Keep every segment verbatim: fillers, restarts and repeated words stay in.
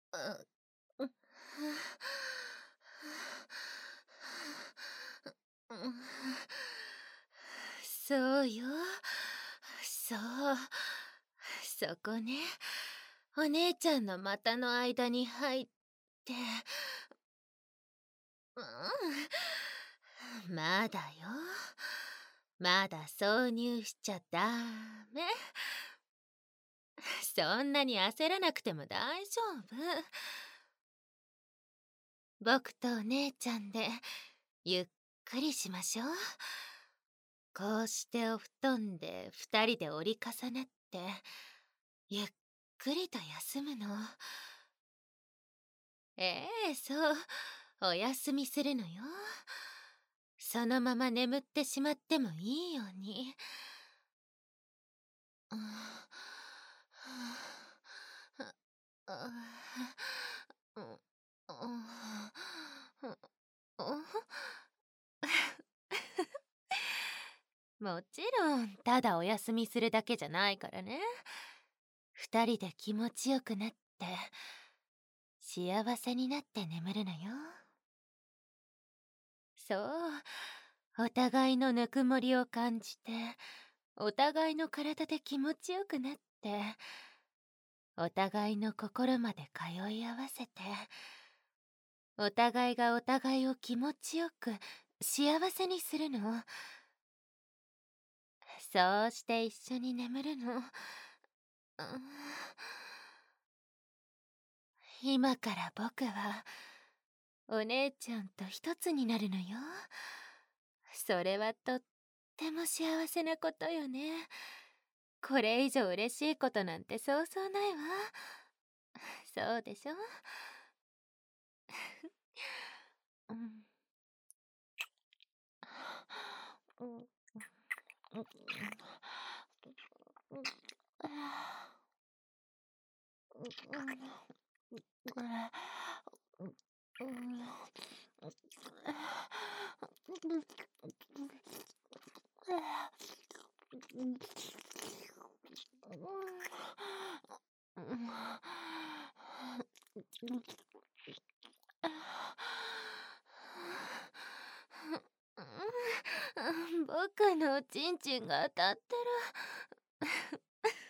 あ、うん。うん。そうよ。そう。そこね。お姉ちゃんの股の間に入って。うん。まだよ。まだ挿入しちゃダメ。そんなに焦らなくても大丈夫。僕とお姉ちゃんでゆっくりしましょう。こうしてお布団で二人で折り重なってゆっくりと休むの。ええ、そう、お休みするのよ。そのまま眠ってしまってもいいように。うん、あうんうんうんもちろんただお休みするだけじゃないからね。二人で気持ちよくなって幸せになって眠るのよ。そう、お互いのぬくもりを感じてお互いの体で気持ちよくなってお互いの心まで通い合わせてお互いがお互いを気持ちよく幸せにするの。そうして一緒に眠るの。うん、今から僕はお姉ちゃんと一つになるのよ。それはとっても幸せなことよね。これ以上嬉しいことなんてそうそうないわ。そうでしょ。うん。うん。うん。僕のおちんちんが当たってる。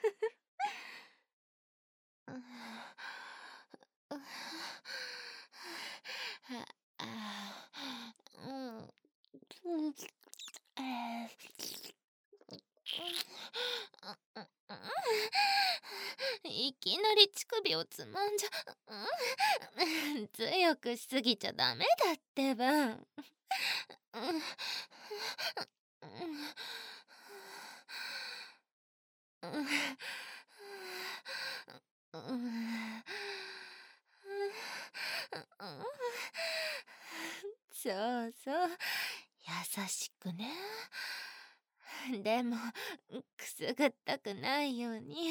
いきなり乳首をつまんじゃ、強くしすぎちゃダメだってば。そうそう、優しくね。でもくすぐったくないように。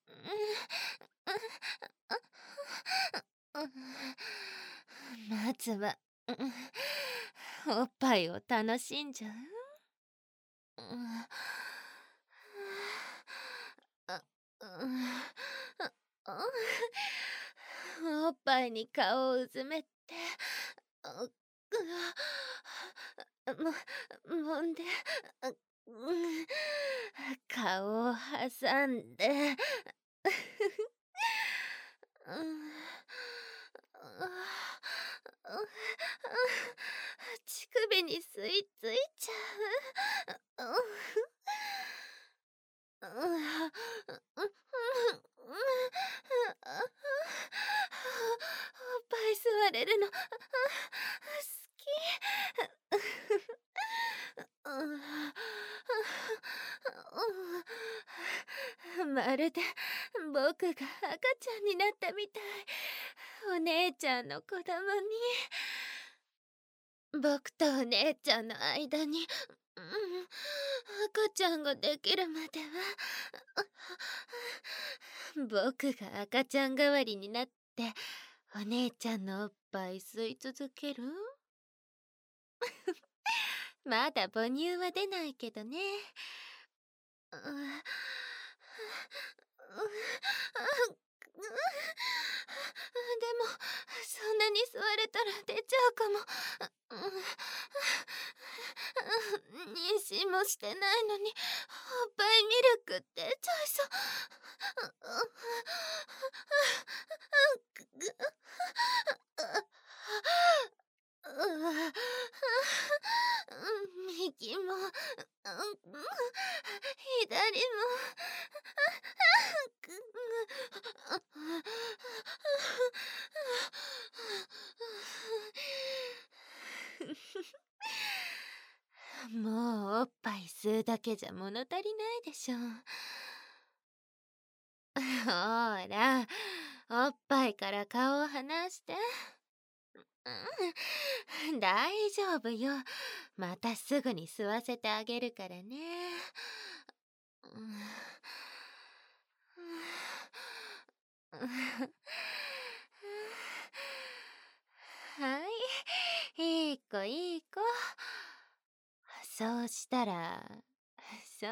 まずはおっぱいを楽しんじゃう。おっぱいに顔をうずめてももんで顔を挟んで乳首に吸い付いちゃう。おっぱい吸われるの好き。まるで僕が赤ちゃんになったみたい。お姉ちゃんの子供に。僕とお姉ちゃんの間に、うん、赤ちゃんができるまでは僕が赤ちゃん代わりになってお姉ちゃんのおっぱい吸い続ける。まだ母乳は出ないけどね。うん、で上に座れたら出ちゃうかも。妊娠もしてないのにおっぱいミルク出ちゃいそう。右も左ももうおっぱい吸うだけじゃ物足りないでしょ。ほら、おっぱいから顔を離して。うん、大丈夫よ。またすぐに吸わせてあげるからね。はい、いい子いい子。そうしたら、そう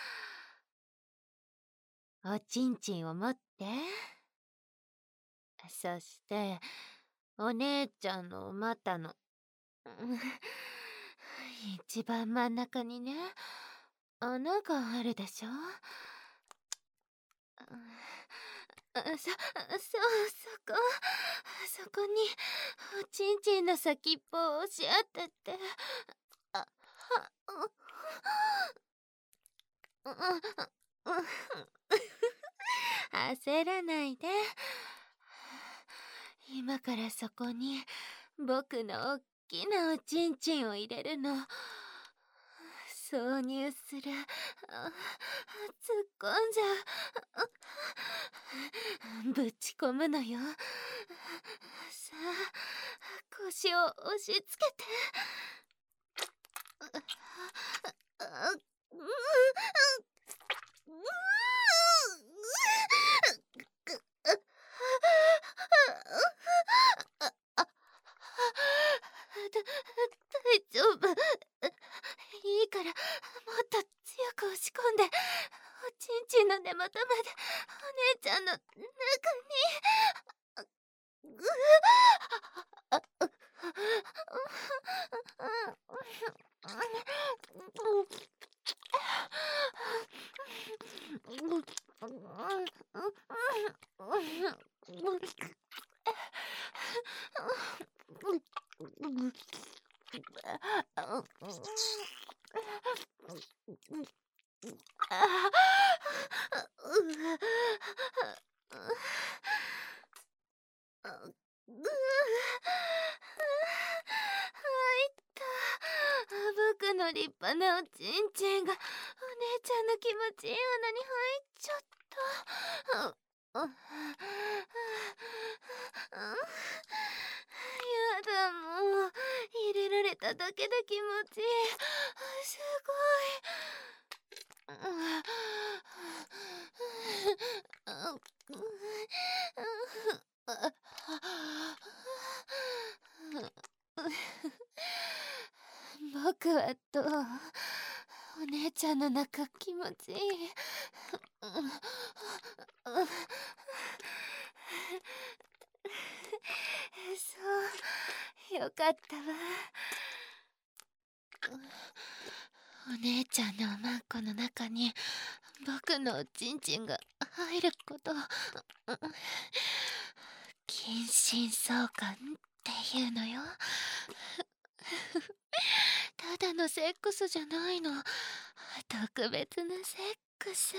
、おちんちんを持って。そして、お姉ちゃんのお股の一番真ん中にね、穴があるでしょ。そ、そう、そこ、そこにおちんちんの先っぽを押し当てて。あ、焦らないで。今からそこに僕のおっきなおちんちんを入れるの。挿入する。突っ込んじゃう。ぶち込むのよ。さあ、腰を押し付けて。大丈夫。いいから、もっと強く押し込んで、おちんちんの根元までお姉ちゃんの中に。僕の立派なおちんちんがお姉ちゃんの気持ちいい穴に入っちゃった。やだ、もう入れられただけで気持ちいい。すごい。僕はどう？お姉ちゃんの中気持ちいい。そう、よかったわ。お姉ちゃんのおまんこの中に僕のおちんちんが入ること、近親相関っていうのよ。ただのセックスじゃないの。特別なセックス。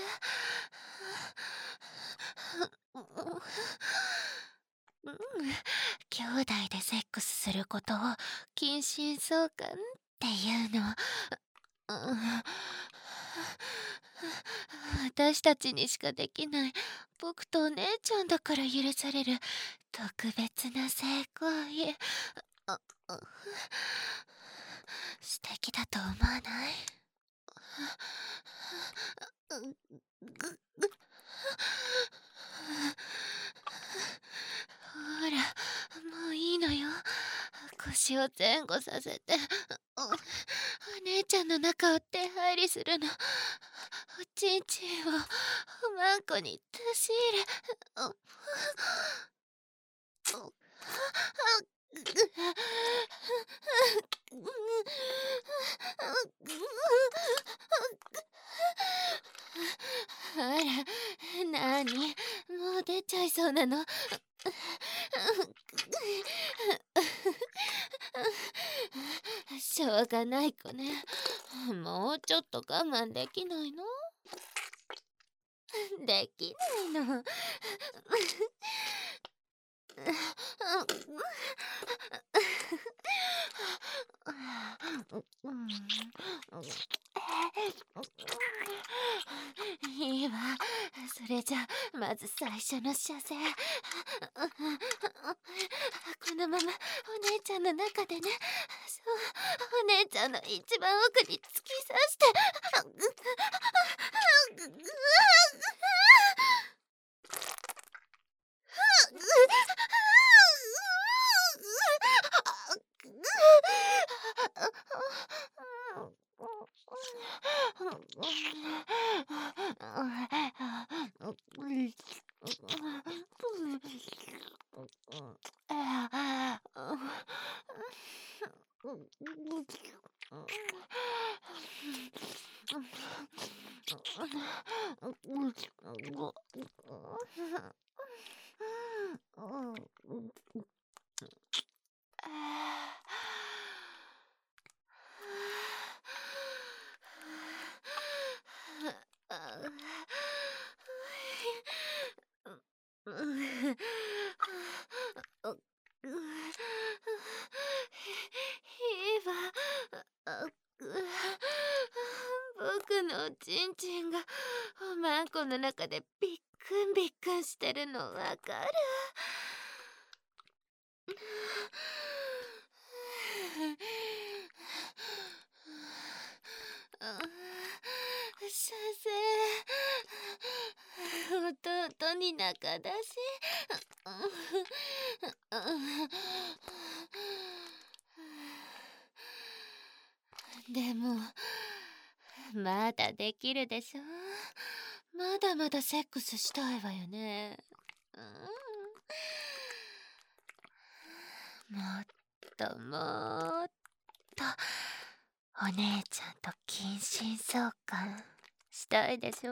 うん、兄弟でセックスすることを近親相関っていうの。私たちにしかできない僕とお姉ちゃんだから許される特別な性行為。素敵だと思わない？ほら、もういいのよ。腰を前後させてお姉ちゃんの中を手入りするの。おちんちんをおまんこに出し入れ。 何？もう出ちゃいそうなの？しょうがない子ね。もうちょっと我慢できないの？できないの。いいわ。それじゃまず最初の射精。このままお姉ちゃんの中でね。そう、お姉ちゃんの一番奥に突き刺して。僕のおちんちんがおまんこの中でびっくんびっくんしてるのわかる？射精弟に仲だし。でもまだできるでしょ。まだまだセックスしたいわよね。もっともっとお姉ちゃんと近親相関したいでしょ。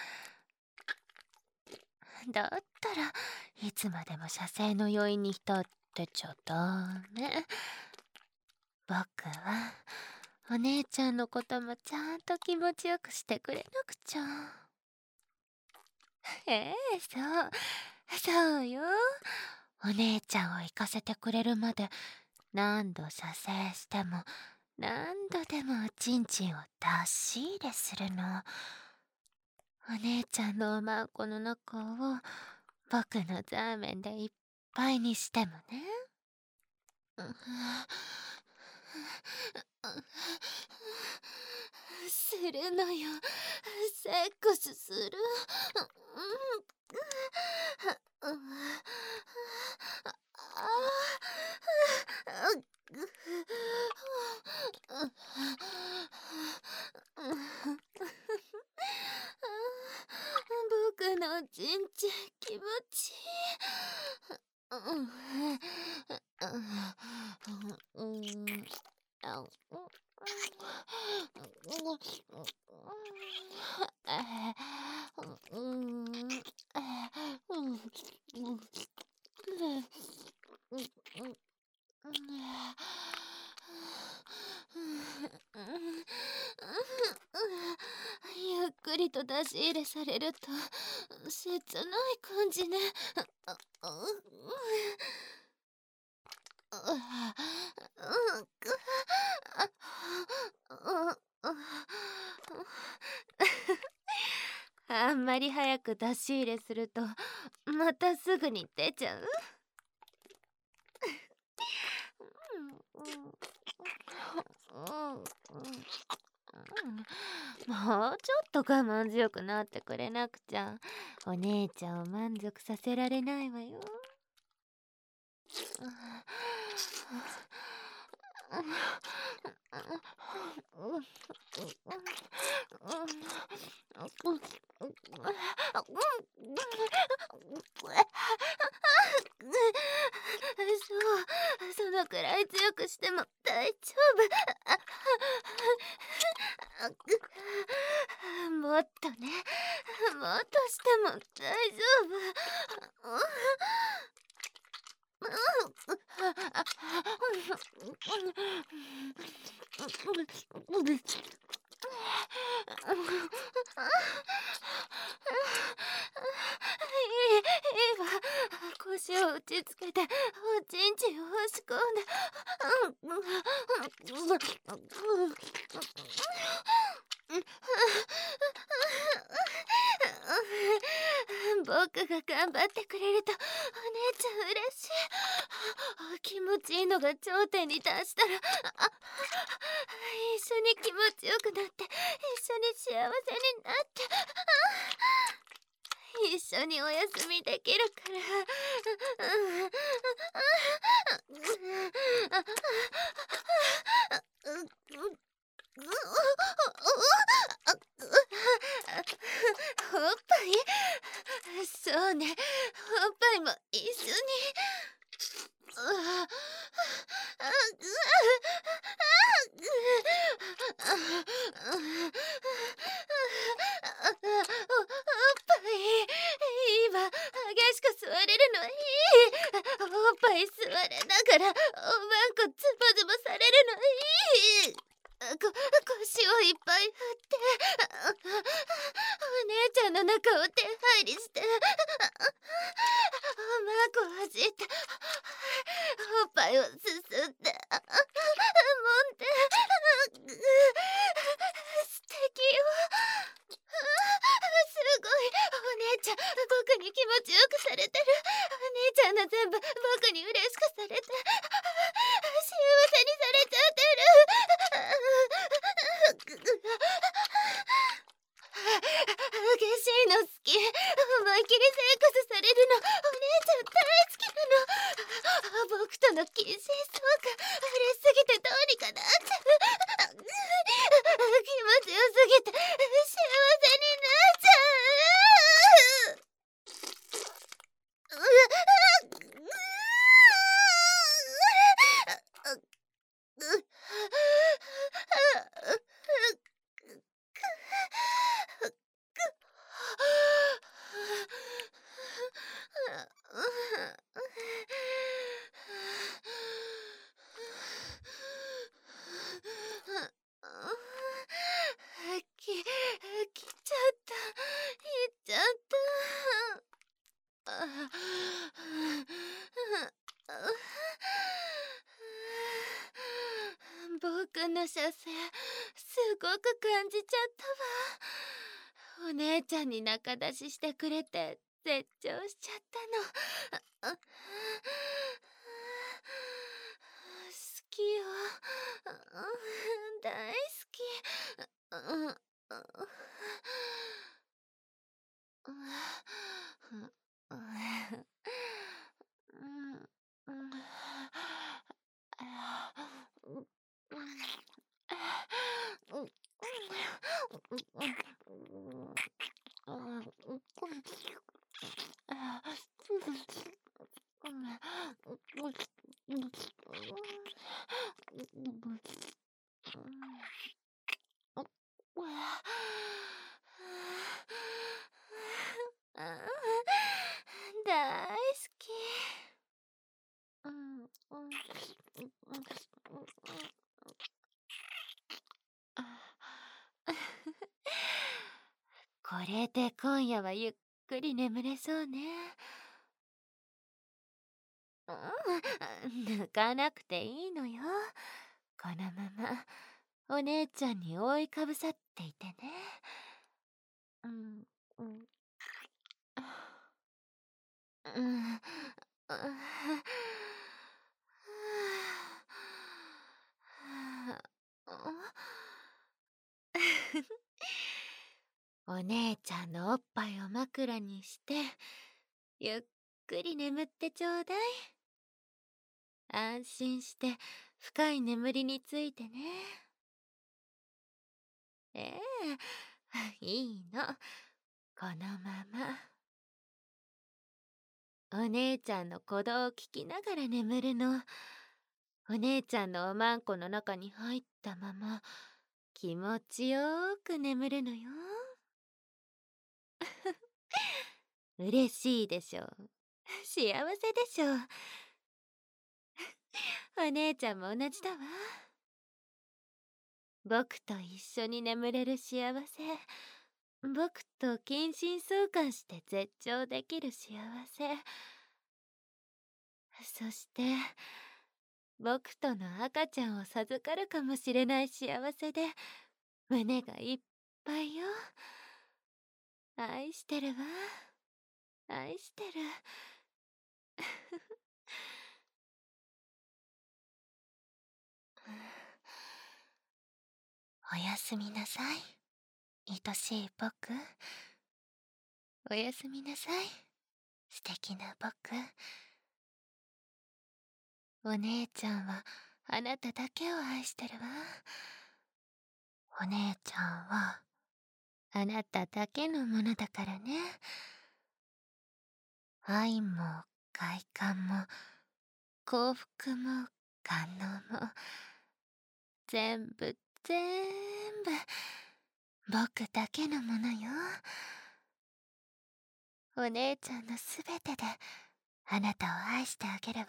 だったらいつまでも射精の余韻に浸ってちゃダメ。僕はお姉ちゃんのこともちゃんと気持ちよくしてくれなくちゃ。ええ、そうそうよ。お姉ちゃんを行かせてくれるまで何度射精しても何度でもおちんちんを出し入れするの。お姉ちゃんのおまんこの中を僕のザーメンでいっぱいにしてもね。するのよ。セックスする。僕のちんちん気持ちいい。ゆっくりと出し入れされると切ない感じね。あんまり早く出し入れするとまたすぐに出ちゃう。もうちょっと我慢強くなってくれなくちゃお姉ちゃんを満足させられないわよ。そう、そのくらい強くしても大丈夫。もっとね、もっとしても大丈夫。いい、いいわ。腰を打ちつけておちんちんを押し込んで。僕が頑張ってくれるとお姉ちゃん嬉しい。気持ちいいのが頂点に達したら、あ一緒に気持ちよくなって、一緒に幸せになって、一緒にお休みできるから。おっぱい、そうね、おっぱいも一緒に。ああおっぱいいいわ。激しく座れるのいい。おっぱい座れながらおまんこズボズボされるのいい。こ腰をいっぱい振ってお姉ちゃんの中を手入りして、おまんこをはじいておっぱいをすすって揉んで。素敵よ。すごい。お姉ちゃん僕に気持ちよくされてる。お姉ちゃんの全部僕に嬉しくされて、幸せにされちゃってる。激しいの好き。思いっきりセックスされるのお姉ちゃん大好きなの。僕との近親相関嬉しすぎてどうにかなっちゃう。気持ちよすぎて幸せになっちゃう。き、来ちゃった。行っちゃった。僕の射精すごく感じちゃったわ。お姉ちゃんに仲出ししてくれて絶頂しちゃったの。好きよ。大好き。大好き。これで今夜はゆっくり眠れそうね。抜かなくていいのよ。このままお姉ちゃんに覆いかぶさっていてね。うんうんうんお姉ちゃんのおっぱいを枕にしてゆっくり眠ってちょうだい。安心して深い眠りについてね。ええ、いいの。このままお姉ちゃんの鼓動を聞きながら眠るの。お姉ちゃんのおまんこの中に入ったまま気持ちよーく眠るのよ。 嬉しいでしょう。幸せでしょう。お姉ちゃんも同じだわ。僕と一緒に眠れる幸せ、僕と近親相関して絶頂できる幸せ、そして僕との赤ちゃんを授かるかもしれない幸せで胸がいっぱいよ。愛してるわ。愛してる。おやすみなさい、愛しい僕。おやすみなさい、素敵な僕。お姉ちゃんはあなただけを愛してるわ。お姉ちゃんはあなただけのものだからね。愛も快感も幸福も感動も全部全部僕だけのものよ。お姉ちゃんのすべてであなたを愛してあげるわ。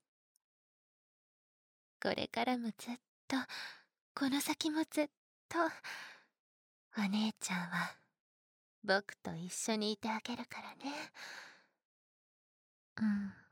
これからもずっと、この先もずっとお姉ちゃんは僕と一緒にいてあげるからね。うん。